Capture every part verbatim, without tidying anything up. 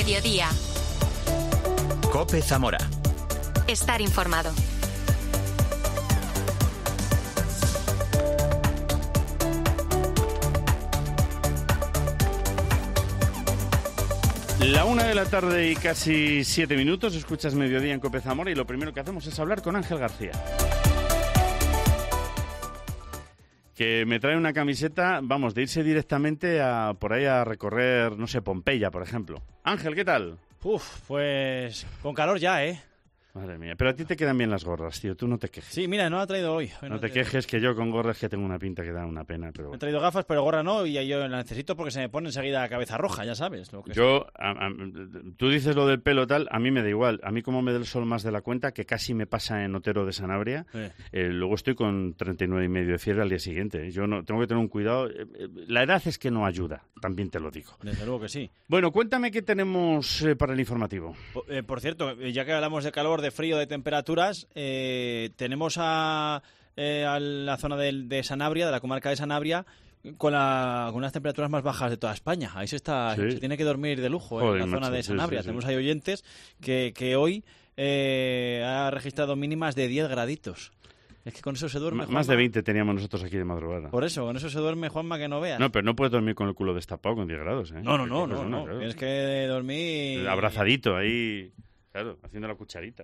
mediodía. COPE Zamora. Estar informado. La una de la tarde y casi siete minutos, escuchas Mediodía en COPE Zamora y lo primero que hacemos es hablar con Ángel García, que me trae una camiseta, vamos, de irse directamente a por ahí a recorrer, no sé, Pompeya, por ejemplo. Ángel, ¿qué tal? Uf, pues con calor ya, ¿eh? Madre mía, pero a ti te quedan bien las gorras, tío, tú no te quejes. Sí, mira, no la he traído hoy. hoy no, no te quejes que yo con gorras que tengo una pinta que da una pena, pero... Me he traído gafas, pero gorra no, y yo la necesito porque se me pone enseguida la cabeza roja, ya sabes. Lo que yo, a, a, tú dices lo del pelo tal, a mí me da igual. A mí como me da el sol más de la cuenta, que casi me pasa en Otero de Sanabria, sí. eh, luego estoy con treinta y nueve y medio de fiebre al día siguiente. Yo no tengo que tener un cuidado. La edad es que no ayuda, también te lo digo. Desde luego que sí. Bueno, cuéntame qué tenemos eh, para el informativo. Por, eh, por cierto, ya que hablamos de calor, de frío, de temperatura, Eh, tenemos a, eh, a la zona de, de Sanabria, de la comarca de Sanabria, con, la, con unas temperaturas más bajas de toda España. Ahí se está, sí. se tiene que dormir de lujo. Joder, en la zona macho, de Sanabria. Sí, sí, sí. Tenemos ahí oyentes que, que hoy eh, ha registrado mínimas de diez graditos. Es que con eso se duerme, M- Juanma. Más de veinte teníamos nosotros aquí de madrugada. Por eso, con eso se duerme, Juanma, que no veas. No, pero no puedes dormir con el culo destapado con diez grados, ¿eh? No, no, no, no, no, no. Claro. Tienes que dormir... Abrazadito ahí... Claro, haciendo la cucharita.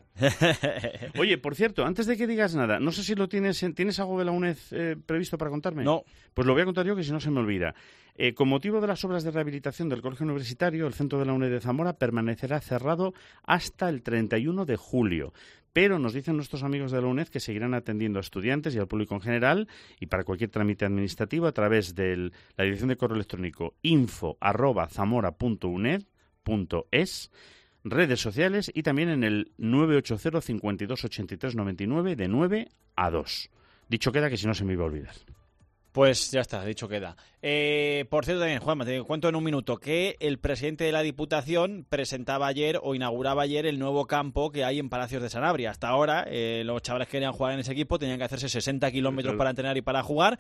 Oye, por cierto, antes de que digas nada, no sé si lo tienes, ¿tienes algo de la UNED eh, previsto para contarme? No. Pues lo voy a contar yo, que si no se me olvida. Eh, con motivo de las obras de rehabilitación del Colegio Universitario, el centro de la UNED de Zamora permanecerá cerrado hasta el treinta y uno de julio. Pero nos dicen nuestros amigos de la UNED que seguirán atendiendo a estudiantes y al público en general y para cualquier trámite administrativo a través de la dirección de correo electrónico info arroba zamora punto uned punto es, redes sociales y también en el nueve ocho cero, cincuenta y dos, ochenta y tres, noventa y nueve de nueve a dos. Dicho queda, que si no se me iba a olvidar. Pues ya está, dicho queda. Eh, por cierto también, Juanma, te cuento en un minuto que el presidente de la Diputación presentaba ayer o inauguraba ayer el nuevo campo que hay en Palacios de Sanabria. Hasta ahora eh, los chavales que querían jugar en ese equipo tenían que hacerse sesenta kilómetros para entrenar y para jugar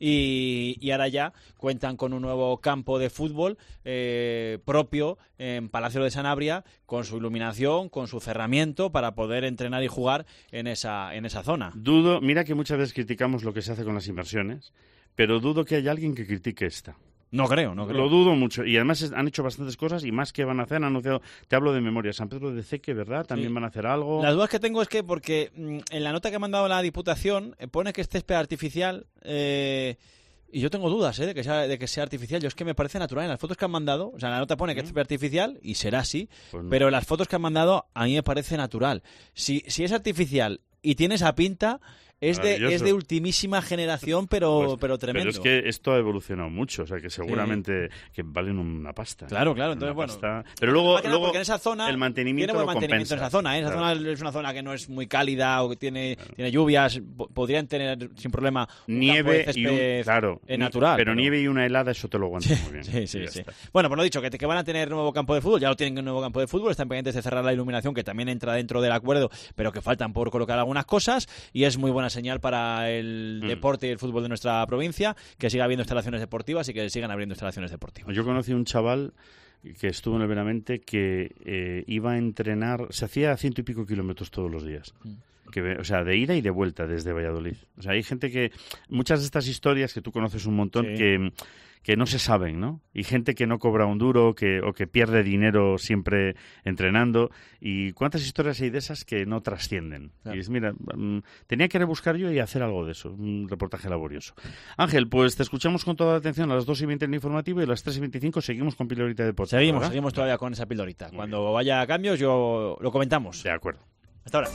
y, y ahora ya cuentan con un nuevo campo de fútbol eh, propio en Palacios de Sanabria con su iluminación, con su cerramiento para poder entrenar y jugar en esa, en esa zona. Dudo, mira que muchas veces criticamos lo que se hace con las inversiones, pero dudo que haya alguien que critique esta. No creo, no creo. Lo dudo mucho. Y además han hecho bastantes cosas y más que van a hacer, han anunciado, te hablo de memoria, San Pedro de Ceque, ¿verdad? También sí. Van a hacer algo. Las dudas que tengo es que, porque mmm, en la nota que ha mandado la Diputación eh, pone que es césped artificial eh, y yo tengo dudas eh, de, que sea, de que sea artificial. Yo es que me parece natural. En las fotos que han mandado, o sea, en la nota pone que es césped artificial y será así, pues no. Pero en las fotos que han mandado a mí me parece natural. Si, si es artificial y tiene esa pinta... Es de, es de ultimísima generación, pero, pues, pero tremendo. Pero es que esto ha evolucionado mucho, o sea, que seguramente sí. que valen una pasta. Claro, claro, entonces bueno. Pasta. Pero luego, luego porque en esa zona el mantenimiento tiene buen lo mantenimiento compensa. en esa zona, ¿eh? Esa claro. zona es una zona que no es muy cálida o que tiene, claro. tiene lluvias, podrían tener sin problema un nieve campo de y un, claro, natural. Pero, pero nieve y una helada, eso te lo aguantas sí, muy bien. Sí, sí, sí. Bueno, pues lo dicho, que, que van a tener nuevo campo de fútbol, ya lo tienen un nuevo campo de fútbol, están pendientes de cerrar la iluminación, que también entra dentro del acuerdo, pero que faltan por colocar algunas cosas, y es muy buena señal para el mm. deporte y el fútbol de nuestra provincia, que siga habiendo instalaciones deportivas y que sigan abriendo instalaciones deportivas. Yo conocí un chaval que estuvo en el Benavente que eh, iba a entrenar, se hacía ciento y pico kilómetros todos los días. Mm. Que, o sea, de ida y de vuelta desde Valladolid. O sea, hay gente que... Muchas de estas historias que tú conoces un montón sí. que, que no se saben, ¿no? Y gente que no cobra un duro que, o que pierde dinero siempre entrenando. ¿Y cuántas historias hay de esas que no trascienden? Claro. Y dices, mira, um, tenía que rebuscar yo y hacer algo de eso. Un reportaje laborioso. Ángel, pues te escuchamos con toda la atención a las dos y veinte en el informativo y a las tres y veinticinco seguimos con Pildorita de Deportes. Seguimos, ¿verdad? seguimos todavía con esa pildorita. Muy Cuando bien. Vaya a cambios, yo lo comentamos. De acuerdo. Hasta ahora.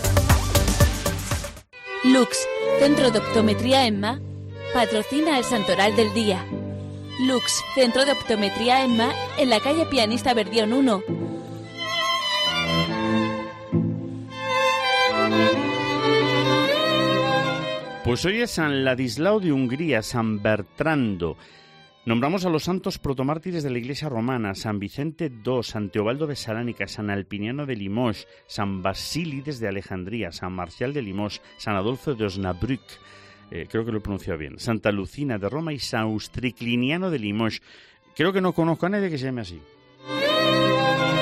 Lux, Centro de Optometría Emma, patrocina el Santoral del Día. Lux, Centro de Optometría Emma, en la calle Pianista Verdión uno. Pues hoy es San Ladislao de Hungría, San Bertrando. Nombramos a los santos protomártires de la Iglesia romana: San Vicente segundo, San Teobaldo de Salánica, San Alpiniano de Limoges, San Basílides de Alejandría, San Marcial de Limoges, San Adolfo de Osnabrück, eh, creo que lo he pronunciado bien, Santa Lucina de Roma y San Austricliniano de Limoges. Creo que no conozco a nadie que se llame así.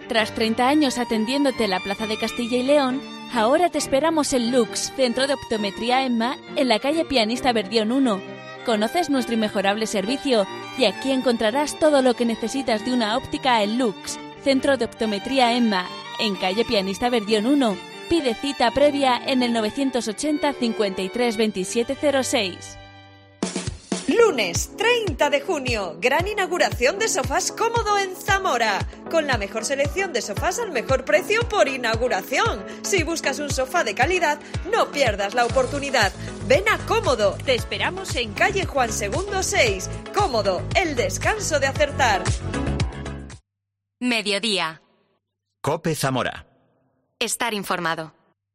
Tras treinta años atendiéndote en la Plaza de Castilla y León, ahora te esperamos en Lux, Centro de Optometría EMMA, en la calle Pianista Verdión uno. Conoces nuestro inmejorable servicio y aquí encontrarás todo lo que necesitas de una óptica en Lux, Centro de Optometría EMMA, en calle Pianista Verdión uno. Pide cita previa en el novecientos ochenta, cincuenta y tres, veintisiete cero seis. Lunes treinta de junio, gran inauguración de Sofás Cómodo en Zamora, con la mejor selección de sofás al mejor precio por inauguración. Si buscas un sofá de calidad, no pierdas la oportunidad. Ven a Cómodo, te esperamos en calle Juan segundo seis. Cómodo, el descanso de acertar. Mediodía. COPE Zamora. Estar informado.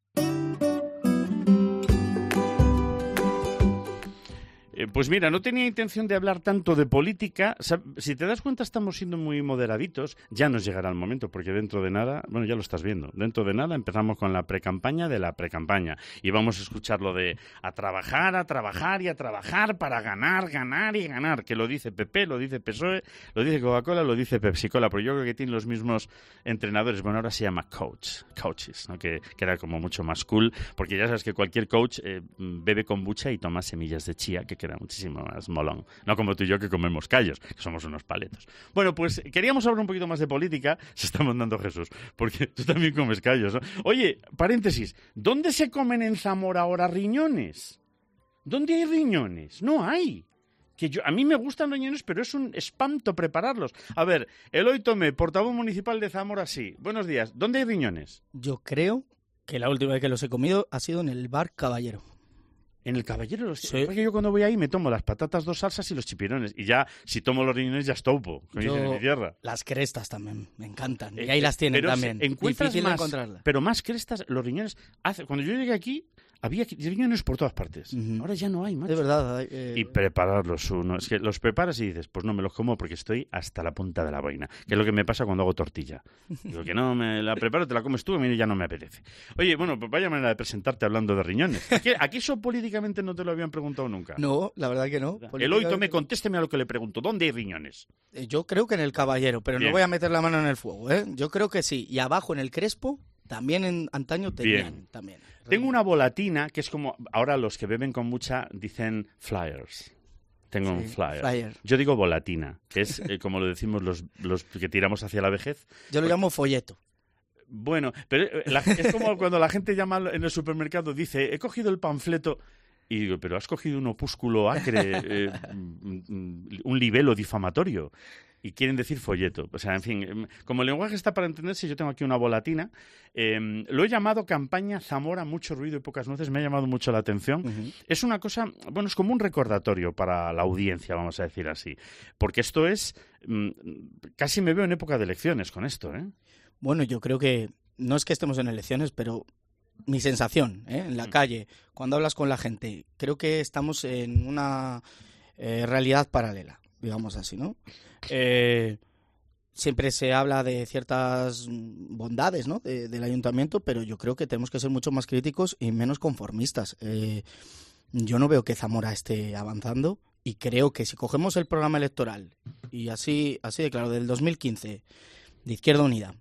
Pues mira, no tenía intención de hablar tanto de política. Si te das cuenta, estamos siendo muy moderaditos. Ya nos llegará el momento, porque dentro de nada, bueno, ya lo estás viendo, dentro de nada empezamos con la precampaña de la precampaña. Y vamos a escuchar lo de a trabajar, a trabajar y a trabajar para ganar, ganar y ganar. Que lo dice P P, lo dice P S O E, lo dice Coca-Cola, lo dice Pepsi-Cola. Pero yo creo que tienen los mismos entrenadores. Bueno, ahora se llama coach, coaches, ¿no? que, que era como mucho más cool, porque ya sabes que cualquier coach eh, bebe kombucha y toma semillas de chía, que queda muchísimo más molón. No como tú y yo que comemos callos, que somos unos paletos. Bueno, pues queríamos hablar un poquito más de política. Se está mandando Jesús, porque tú también comes callos, ¿no? Oye, paréntesis, ¿dónde se comen en Zamora ahora riñones? ¿Dónde hay riñones? No hay. Que yo, a mí me gustan riñones, pero es un espanto prepararlos. A ver, Eloy Tomé, portavoz municipal de Zamora, sí. Buenos días. ¿Dónde hay riñones? Yo creo que la última vez que los he comido ha sido en el bar Caballero. En el Caballero, los... sí. Porque yo cuando voy ahí me tomo las patatas, dos salsas y los chipirones. Y ya, si tomo los riñones, ya estopo, como yo, dicen en mi tierra. Las crestas también, me encantan. Eh, y ahí las tienen pero también. Encuentras Difícil más, de encontrarlas. Pero más crestas, los riñones... Hace, cuando yo llegué aquí, había riñones por todas partes. Uh-huh. Ahora ya no hay, macho. De verdad. Eh... Y prepararlos uno. Es que los preparas y dices, pues no me los como porque estoy hasta la punta de la boina. Que es lo que me pasa cuando hago tortilla. Digo que no, me la preparo, te la comes tú, a mí ya no me apetece. Oye, bueno, pues vaya manera de presentarte hablando de riñones. Aquí, aquí eso políticamente no te lo habían preguntado nunca. No, la verdad que no. Eloy Tomé, contésteme a lo que le pregunto. ¿Dónde hay riñones? Yo creo que en el Caballero, pero Bien. No voy a meter la mano en el fuego, ¿eh? Yo creo que sí. Y abajo en el Crespo, también en antaño tenían. Bien. También. Tengo una volatina que es como... Ahora los que beben con mucha dicen flyers. Tengo Sí, un flyer. flyer. Yo digo volatina, que es eh, como lo decimos los, los que tiramos hacia la vejez. Yo lo llamo folleto. Bueno, pero eh, la- es como cuando la gente llama en el supermercado, dice, he cogido el panfleto... Y digo, pero has cogido un opúsculo acre, eh, un libelo difamatorio. Y quieren decir folleto. O sea, en fin, como el lenguaje está para entenderse, yo tengo aquí una volatina. Eh, lo he llamado campaña Zamora, mucho ruido y pocas nueces. Me ha llamado mucho la atención. Uh-huh. Es una cosa, bueno, es como un recordatorio para la audiencia, vamos a decir así. Porque esto es, mm, casi me veo en época de elecciones con esto, ¿eh? Bueno, yo creo que no es que estemos en elecciones, pero mi sensación, ¿eh? En la calle, cuando hablas con la gente, creo que estamos en una eh, realidad paralela, digamos así, ¿no? Eh, siempre se habla de ciertas bondades, ¿no? de, del ayuntamiento, pero yo creo que tenemos que ser mucho más críticos y menos conformistas. Eh, yo no veo que Zamora esté avanzando y creo que si cogemos el programa electoral y así, así de claro, del dos mil quince, de Izquierda Unida,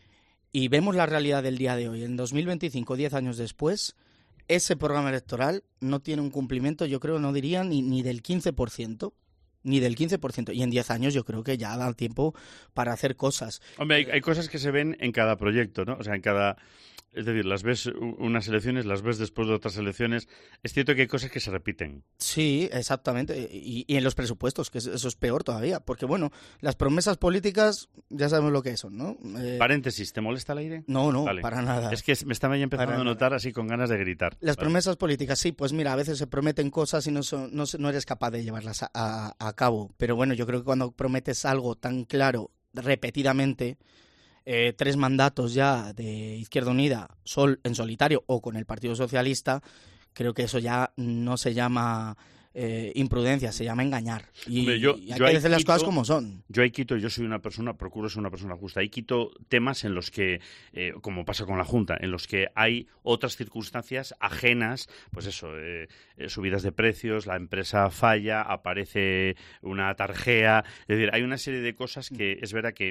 y vemos la realidad del día de hoy, en dos mil veinticinco, diez años después, ese programa electoral no tiene un cumplimiento, yo creo, no diría ni, ni del quince por ciento, ni del quince por ciento. Y en diez años yo creo que ya da tiempo para hacer cosas. Hombre, hay, hay cosas que se ven en cada proyecto, ¿no? O sea, en cada... Es decir, las ves unas elecciones, las ves después de otras elecciones. Es cierto que hay cosas que se repiten. Sí, exactamente. Y, y en los presupuestos, que eso es peor todavía. Porque, bueno, las promesas políticas ya sabemos lo que son, ¿no? Eh, Paréntesis, ¿te molesta el aire? no, no, Vale. para nada. Es que me estaba ya empezando Para a notar así con ganas de gritar. Las Vale. promesas políticas, sí, pues mira, a veces se prometen cosas y no, son, no, se- no eres capaz de llevarlas a, a- a cabo. Pero bueno, yo creo que cuando prometes algo tan claro, repetidamente, eh, tres mandatos ya de Izquierda Unida, sol, en solitario o con el Partido Socialista, creo que eso ya no se llama eh, imprudencia, se llama engañar. Y, Hombre, yo- y hay yo que ahí decir las quito- cosas como son. Yo ahí quito, yo soy una persona, procuro ser una persona justa, ahí quito temas en los que, eh, como pasa con la Junta, en los que hay otras circunstancias ajenas, pues eso, eh, eh, subidas de precios, la empresa falla, aparece una tarjea, es decir, hay una serie de cosas que es verdad que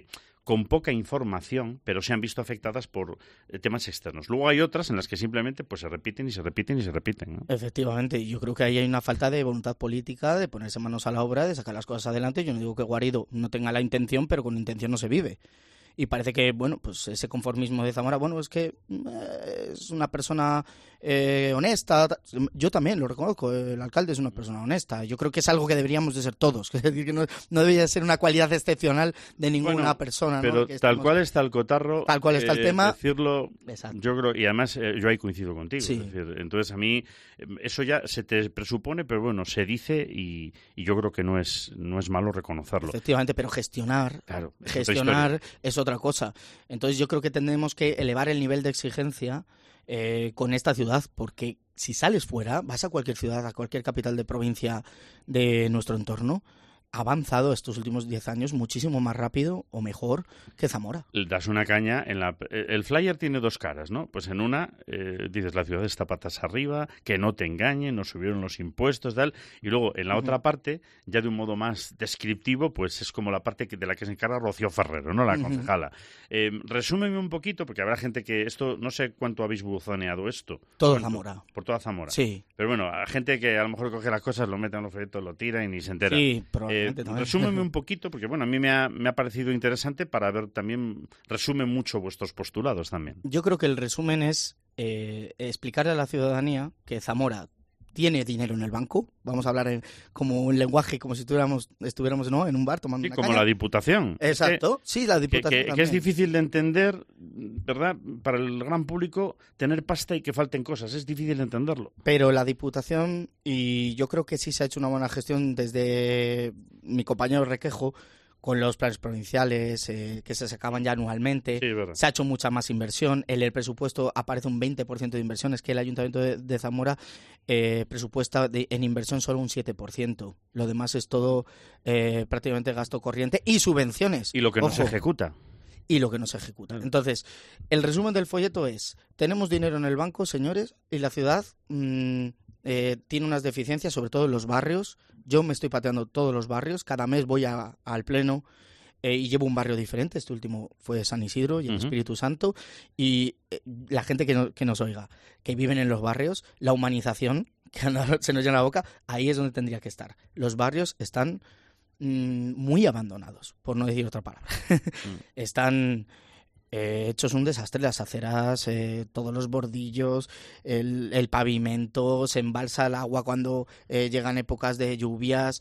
con poca información, pero se han visto afectadas por eh, temas externos. Luego hay otras en las que simplemente pues se repiten y se repiten y se repiten, ¿no? Efectivamente, yo creo que ahí hay una falta de voluntad política, de ponerse manos a la obra, de sacar las cosas adelante. Yo no digo que Guarido no tenga la intención, pero con intención no se vive. Y parece que, bueno, pues ese conformismo de Zamora, bueno, es que eh, es una persona eh, honesta. Yo también lo reconozco, el alcalde es una persona honesta. Yo creo que es algo que deberíamos de ser todos. Es decir, que no, no debería ser una cualidad excepcional de ninguna bueno, persona. Pero ¿no? tal estemos, cual está el cotarro. Tal cual está eh, el tema. Decirlo, Exacto. Yo creo, y además eh, yo ahí coincido contigo. Sí. Es decir, entonces a mí eso ya se te presupone, pero bueno, se dice y, y yo creo que no es, no es malo reconocerlo. Efectivamente, pero gestionar, claro, es gestionar es otra cosa. Entonces yo creo que tenemos que elevar el nivel de exigencia eh, con esta ciudad, porque si sales fuera, vas a cualquier ciudad, a cualquier capital de provincia de nuestro entorno, ha avanzado estos últimos diez años muchísimo más rápido o mejor que Zamora. Das una caña en la... El flyer tiene dos caras, ¿no? Pues en una eh, dices la ciudad está patas arriba, que no te engañen, nos subieron los impuestos, tal. Y luego en la uh-huh. otra parte, ya de un modo más descriptivo, pues es como la parte que, de la que se encarga Rocío Ferrero, ¿no? La uh-huh. concejala. Eh, resúmeme un poquito, porque habrá gente que esto... No sé cuánto habéis buzoneado esto. Todo ¿Cuánto? Zamora. Por toda Zamora. Sí. Pero bueno, a gente que a lo mejor coge las cosas, lo mete en los folletos, lo tira y ni se entera. Sí, probablemente. Eh, resúmeme un poquito, porque bueno, a mí me ha, me ha parecido interesante para ver también, resume mucho vuestros postulados también. Yo creo que el resumen es eh, explicarle a la ciudadanía que Zamora tiene dinero en el banco, vamos a hablar en, como un lenguaje, como si estuviéramos, estuviéramos ¿no? en un bar tomando sí, una como caña. La Diputación. Exacto, es que, sí, la Diputación que, que, que es difícil de entender, ¿verdad? Para el gran público, tener pasta y que falten cosas, es difícil de entenderlo. Pero la Diputación, y yo creo que sí se ha hecho una buena gestión desde mi compañero Requejo, con los planes provinciales eh, que se sacaban ya anualmente, sí, se ha hecho mucha más inversión, en el presupuesto aparece un veinte por ciento de inversión, es que el Ayuntamiento de, de Zamora eh, presupuesta de, en inversión solo un siete por ciento, lo demás es todo eh, prácticamente gasto corriente y subvenciones. Y lo que no Ojo, se ejecuta. Y lo que no se ejecuta. Entonces, el resumen del folleto es, tenemos dinero en el banco, señores, y la ciudad... Mmm, Eh, tiene unas deficiencias, sobre todo en los barrios. Yo me estoy pateando todos los barrios. Cada mes voy a, al pleno eh, y llevo un barrio diferente. Este último fue San Isidro y el uh-huh. Espíritu Santo. Y eh, la gente que, no, que nos oiga, que viven en los barrios, la humanización, que se nos llena la boca, ahí es donde tendría que estar. Los barrios están mmm, muy abandonados, por no decir otra palabra. uh-huh. Están... Eh, hechos un desastre, las aceras, eh, todos los bordillos, el, el pavimento, se embalsa el agua cuando eh, llegan épocas de lluvias.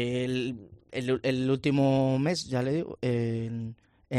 El, el, el último mes, ya le digo, eh, en,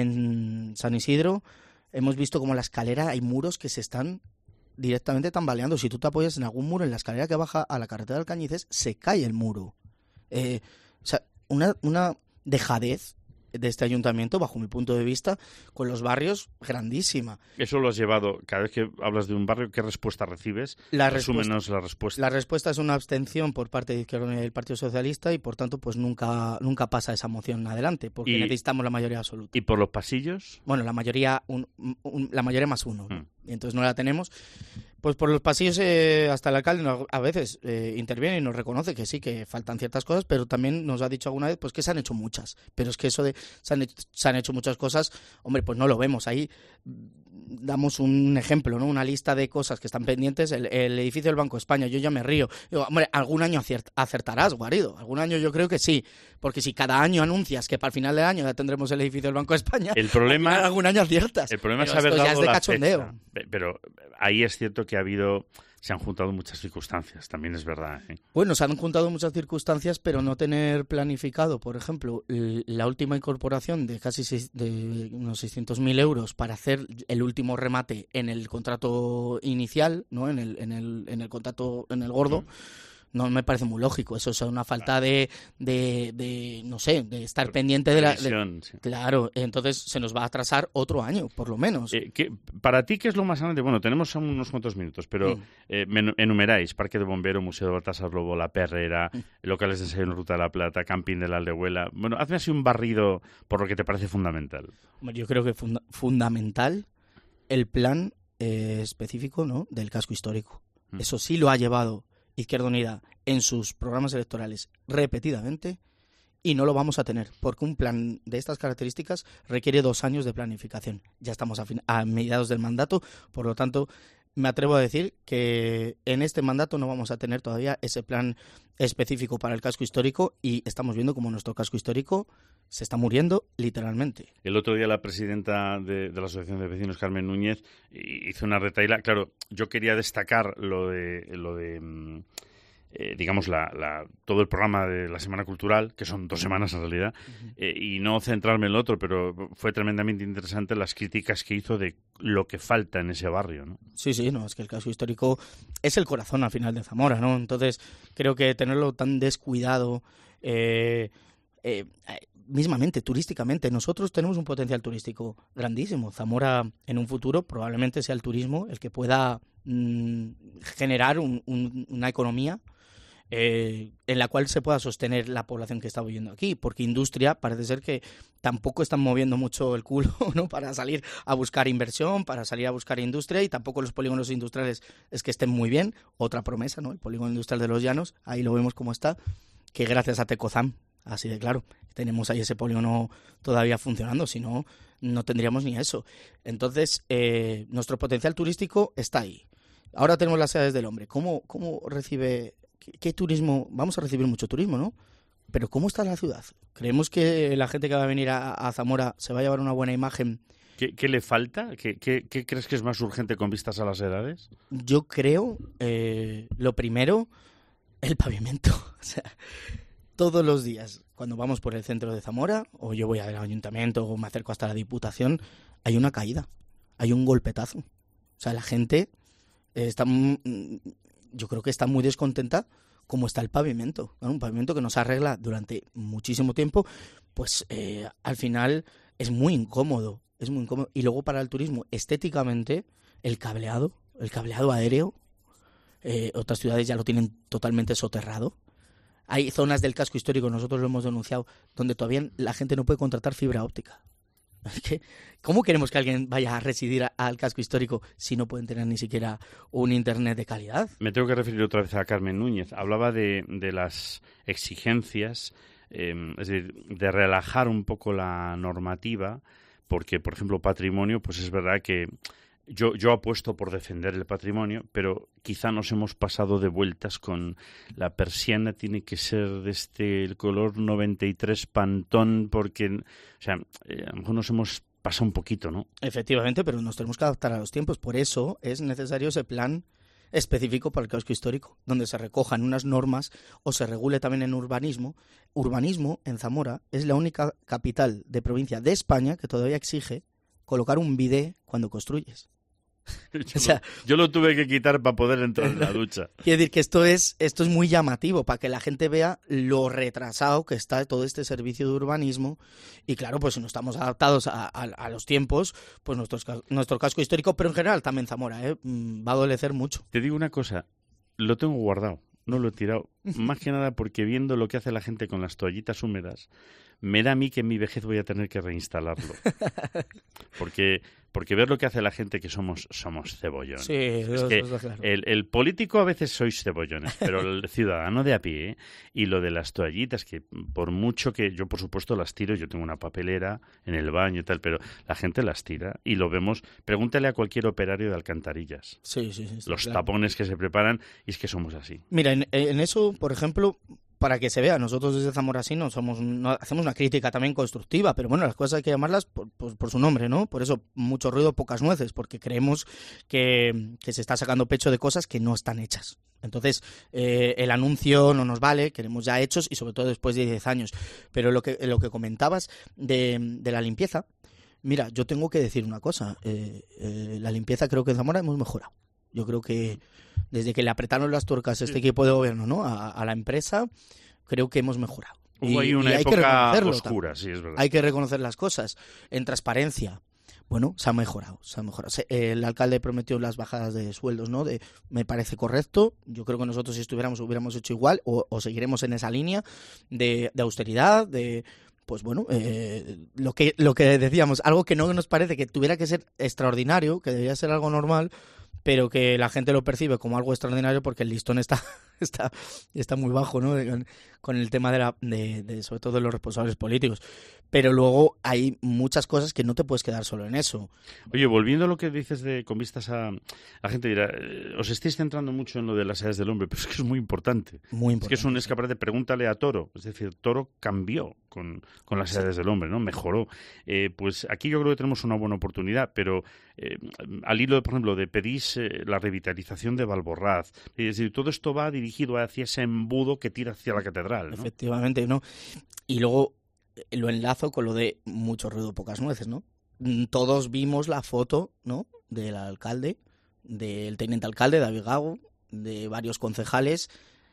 en San Isidro hemos visto como la escalera hay muros que se están directamente tambaleando. Si tú te apoyas en algún muro en la escalera que baja a la carretera del Cañices, se cae el muro. Eh, o sea, una, una dejadez de este ayuntamiento, bajo mi punto de vista, con los barrios, grandísima. Eso lo has llevado, cada vez que hablas de un barrio, ¿qué respuesta recibes? La Resúmenos respuesta, la respuesta. La respuesta es una abstención por parte de Izquierda Unida y del Partido Socialista y, por tanto, pues nunca nunca pasa esa moción adelante, porque y, necesitamos la mayoría absoluta. ¿Y por los pasillos? Bueno, la mayoría un, un, la mayoría más uno, ¿no? Mm. Y entonces no la tenemos. Pues por los pasillos eh, hasta el alcalde no, a veces eh, interviene y nos reconoce que sí, que faltan ciertas cosas, pero también nos ha dicho alguna vez pues que se han hecho muchas. Pero es que eso de se han hecho, se han hecho muchas cosas, hombre, pues no lo vemos. Ahí damos un ejemplo, ¿no? Una lista de cosas que están pendientes. El, el edificio del Banco de España, yo ya me río. Digo, hombre, algún año acert, acertarás, Guarido. Algún año yo creo que sí. Porque si cada año anuncias que para el final del año ya tendremos el edificio del Banco de España, el problema, final, algún año aciertas. El problema pero es haber esto dado ya es de la cachondeo. fecha. Pero ahí es cierto que ha habido... Se han juntado muchas circunstancias, también es verdad. ¿eh? Bueno, se han juntado muchas circunstancias, pero no tener planificado, por ejemplo, la última incorporación de casi seis, de unos seiscientos mil euros para hacer el último remate en el contrato inicial, ¿no? En el, en el, en el contrato, en el gordo. Mm. No me parece muy lógico. Eso es una falta de, de, de no sé, de estar Pero, pendiente de la... De, sí. Claro, entonces se nos va a atrasar otro año, por lo menos. Eh, ¿qué, para ti, ¿qué es lo más grande? Bueno, tenemos unos cuantos minutos, pero mm. eh, enumeráis Parque de Bombero, Museo de Baltasar Lobo, La Perrera, mm. locales de ensayo en Ruta de la Plata, Camping de la Aldehuela. Bueno, hazme así un barrido por lo que te parece fundamental. Yo creo que funda- fundamental el plan eh, específico, ¿no?, del casco histórico. Mm. Eso sí lo ha llevado Izquierda Unida en sus programas electorales repetidamente Y no lo vamos a tener, porque un plan de estas características requiere dos años de planificación. Ya estamos a, fin- a mediados del mandato, por lo tanto, me atrevo a decir que en este mandato no vamos a tener todavía ese plan específico para el casco histórico y estamos viendo cómo nuestro casco histórico se está muriendo literalmente. El otro día la presidenta de, de la Asociación de Vecinos, Carmen Núñez, hizo una retahíla. Claro, yo quería destacar lo de... Lo de Eh, digamos, la, la, todo el programa de la Semana Cultural, que son dos semanas en realidad, uh-huh. eh, y no centrarme en lo otro, pero fue tremendamente interesante las críticas que hizo de lo que falta en ese barrio, ¿no? Sí, sí, no, es que el casco histórico es el corazón al final de Zamora, ¿no? Entonces, creo que tenerlo tan descuidado, eh, eh, mismamente, turísticamente, nosotros tenemos un potencial turístico grandísimo. Zamora, en un futuro, probablemente sea el turismo el que pueda mmm, generar un, un, una economía Eh, en la cual se pueda sostener la población que está viviendo aquí, porque industria parece ser que tampoco están moviendo mucho el culo, ¿no? Para salir a buscar inversión, para salir a buscar industria, y tampoco los polígonos industriales es que estén muy bien. Otra promesa, ¿no? El polígono industrial de Los Llanos, ahí lo vemos cómo está, que gracias a Tecozam, así de claro, tenemos ahí ese polígono todavía funcionando, si no, no tendríamos ni eso. Entonces, eh, nuestro potencial turístico está ahí. Ahora tenemos las ciudades del hombre. ¿Cómo, cómo recibe... ¿Qué, ¿Qué turismo? Vamos a recibir mucho turismo, ¿no? Pero ¿cómo está la ciudad? ¿Creemos que la gente que va a venir a, a Zamora se va a llevar una buena imagen? ¿Qué, qué le falta? ¿Qué, qué, ¿Qué crees que es más urgente con vistas a las edades? Yo creo, eh, lo primero, el pavimento. O sea, todos los días, cuando vamos por el centro de Zamora, o yo voy al ayuntamiento, o me acerco hasta la Diputación, hay una caída, hay un golpetazo. O sea, la gente está... yo creo que está muy descontenta como está el pavimento, ¿no? Un pavimento que no se arregla durante muchísimo tiempo, pues eh, al final es muy incómodo, es muy incómodo. Y luego para el turismo, estéticamente, el cableado, el cableado aéreo, eh, otras ciudades ya lo tienen totalmente soterrado. Hay zonas del casco histórico, nosotros lo hemos denunciado, donde todavía la gente no puede contratar fibra óptica. ¿Cómo queremos que alguien vaya a residir al casco histórico si no pueden tener ni siquiera un internet de calidad? Me tengo que referir otra vez a Carmen Núñez. Hablaba de, de las exigencias, eh, es decir, de relajar un poco la normativa, porque, por ejemplo, patrimonio, pues es verdad que yo, yo apuesto por defender el patrimonio, pero quizá nos hemos pasado de vueltas con la persiana tiene que ser de este el color noventa y tres Pantón, porque, o sea, eh, a lo mejor nos hemos pasado un poquito, ¿no? Efectivamente, pero nos tenemos que adaptar a los tiempos. Por eso es necesario ese plan específico para el casco histórico, donde se recojan unas normas o se regule también en urbanismo. Urbanismo en Zamora es la única capital de provincia de España que todavía exige colocar un bidé cuando construyes. Yo, o sea, lo, yo lo tuve que quitar para poder entrar en la ducha. Quiero decir que esto es, esto es muy llamativo para que la gente vea lo retrasado que está todo este servicio de urbanismo. Y claro, pues si no estamos adaptados a, a, a los tiempos, pues nuestro, nuestro casco histórico, pero en general también Zamora, ¿eh? va a adolecer mucho. Te digo una cosa, lo tengo guardado, no lo he tirado. Más que nada porque viendo lo que hace la gente con las toallitas húmedas, me da a mí que en mi vejez voy a tener que reinstalarlo. Porque... Porque ver lo que hace la gente que somos somos cebollones. Sí, es que claro. el, el político a veces sois cebollones, pero el ciudadano de a pie, ¿eh? Y lo de las toallitas, que por mucho que yo por supuesto las tiro, yo tengo una papelera en el baño y tal, pero la gente las tira y lo vemos. Pregúntale a cualquier operario de alcantarillas. Sí, sí, sí. Los claro. tapones que se preparan, y es que somos así. Mira, en, en eso, por ejemplo, para que se vea, nosotros desde Zamora sí no somos, no, hacemos una crítica también constructiva, pero bueno, las cosas hay que llamarlas por, por, por su nombre, ¿no? Por eso mucho ruido, pocas nueces, porque creemos que, que se está sacando pecho de cosas que no están hechas. Entonces, eh, el anuncio no nos vale, queremos ya hechos y sobre todo después de diez años. Pero lo que, lo que comentabas de, de la limpieza, mira, yo tengo que decir una cosa, eh, eh, la limpieza creo que en Zamora hemos mejorado. Yo creo que desde que le apretaron las tuercas este equipo de gobierno, ¿no? a, a la empresa, creo que hemos mejorado. Hubo ahí una época oscura, sí, es verdad. Hay que reconocer las cosas. En transparencia, bueno, se ha mejorado, se ha mejorado. El alcalde prometió las bajadas de sueldos, ¿no? De, me parece correcto. Yo creo que nosotros si estuviéramos hubiéramos hecho igual o, o seguiremos en esa línea de, de austeridad, de... Pues bueno, eh, lo que lo que decíamos, algo que no nos parece que tuviera que ser extraordinario, que debería ser algo normal, pero que la gente lo percibe como algo extraordinario porque el listón está está, está muy bajo, ¿no? Con, con el tema de, la, de, de, sobre todo, de los responsables políticos. Pero luego hay muchas cosas que no te puedes quedar solo en eso. Oye, volviendo a lo que dices de con vistas a... La gente dirá, eh, os estáis centrando mucho en lo de las edades del hombre, pero es que es muy importante. Muy importante. Es que es un escaparate. Pregúntale a Toro. Es decir, Toro cambió con, con las edades sí. del hombre, ¿no? Mejoró. Eh, pues aquí yo creo que tenemos una buena oportunidad, pero eh, al hilo, por ejemplo, de pedís eh, la revitalización de Valborraz. Es decir, todo esto va dirigido hacia ese embudo que tira hacia la catedral, ¿no? Efectivamente, ¿no? Y luego lo enlazo con lo de mucho ruido, pocas nueces, ¿no? Todos vimos la foto, ¿no?, del alcalde, del teniente alcalde, David Gago, de varios concejales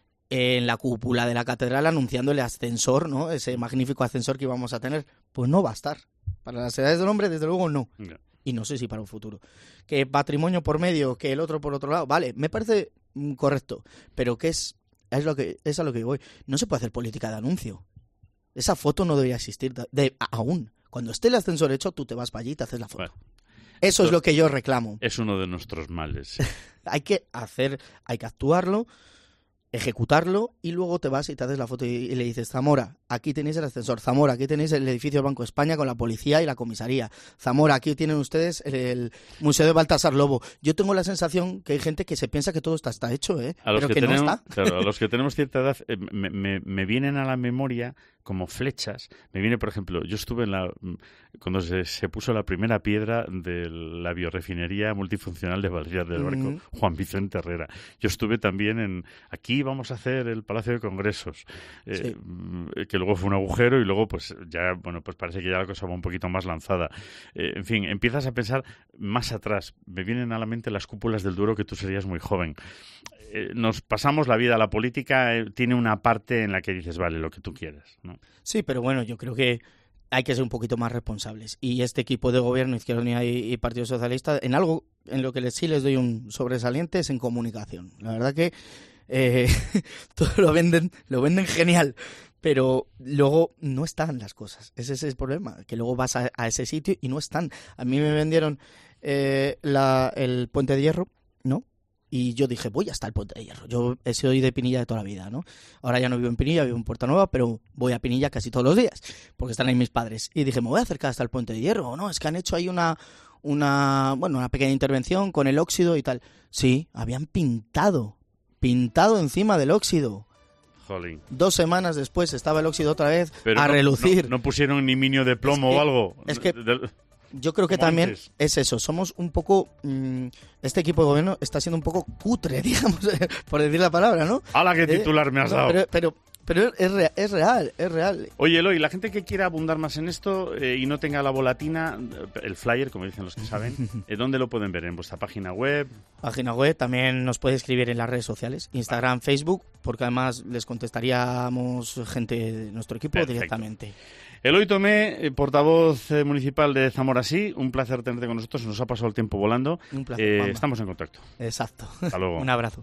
en la cúpula de la catedral anunciando el ascensor, ¿no?, ese magnífico ascensor que íbamos a tener. Pues no va a estar. Para las edades del hombre, desde luego, no. no. Y no sé si para un futuro. Que patrimonio por medio, que el otro por otro lado, vale, me parece correcto, pero que es, es, lo que, es a lo que voy. No se puede hacer política de anuncio. Esa foto no debería existir de, aún. Cuando esté el ascensor hecho, tú te vas para allí y te haces la foto. Bueno, eso es lo que yo reclamo. Es uno de nuestros males. Sí. Hay que hacer, hay que actuarlo, ejecutarlo y luego te vas y te haces la foto y, y le dices: Zamora, aquí tenéis el ascensor. Zamora, aquí tenéis el edificio del Banco de España con la policía y la comisaría. Zamora, aquí tienen ustedes el, el Museo de Baltasar Lobo. Yo tengo la sensación que hay gente que se piensa que todo está, está hecho, ¿eh? A los pero que, que tenemos, no está. Claro, a los que tenemos cierta edad eh, me, me, me vienen a la memoria como flechas. Me viene, por ejemplo, yo estuve en la cuando se, se puso la primera piedra de la biorefinería multifuncional de Vallenar del Barco, mm. Juan Vicente Herrera. Yo estuve también en... Aquí vamos a hacer el Palacio de Congresos, eh, sí. que luego fue un agujero y luego pues ya, bueno, pues parece que ya la cosa va un poquito más lanzada. Eh, en fin, empiezas a pensar más atrás. Me vienen a la mente las cúpulas del Duero, que tú serías muy joven. Eh, nos pasamos la vida a la política, eh, tiene una parte en la que dices, vale, lo que tú quieras, ¿no? Sí, pero bueno, yo creo que hay que ser un poquito más responsables. Y este equipo de gobierno, Izquierda Unida y, y Partido Socialista, en algo en lo que les, sí les doy un sobresaliente es en comunicación. La verdad que eh, todo lo venden, lo venden genial, pero luego no están las cosas. Ese es el problema, que luego vas a, a ese sitio y no están. A mí me vendieron eh, la, el Puente de Hierro, ¿no? Y yo dije, voy hasta el Puente de Hierro. Yo he sido de Pinilla de toda la vida, ¿no? Ahora ya no vivo en Pinilla, vivo en Puerta Nueva, pero voy a Pinilla casi todos los días, porque están ahí mis padres. Y dije, me voy a acercar hasta el Puente de Hierro. No, es que han hecho ahí una, una, bueno, una pequeña intervención con el óxido y tal. Sí, habían pintado, pintado encima del óxido. Jolín. Dos semanas después estaba el óxido otra vez pero a no, relucir. No, no pusieron ni minio de plomo es que, o algo. Es que... De... Yo creo que también antes. Es eso, somos un poco, mmm, este equipo de gobierno está siendo un poco cutre, digamos, por decir la palabra, ¿no? ¡Hala, qué titular eh, me has no, dado! Pero, pero, pero es, real, es real, es real. Oye, Eloy, la gente que quiera abundar más en esto eh, y no tenga la volatina, el flyer, como dicen los que saben, eh, ¿dónde lo pueden ver? ¿En vuestra página web? Página web, también nos puede escribir en las redes sociales, Instagram, Facebook, porque además les contestaríamos gente de nuestro equipo Perfecto. Directamente. Eloy Tomé, portavoz eh, municipal de Zamora Sí, un placer tenerte con nosotros, nos ha pasado el tiempo volando. Un placer, eh, estamos en contacto. Exacto. Hasta luego. Un abrazo.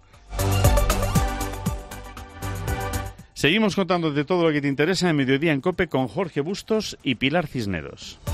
Seguimos contando de todo lo que te interesa en Mediodía en COPE con Jorge Bustos y Pilar Cisneros.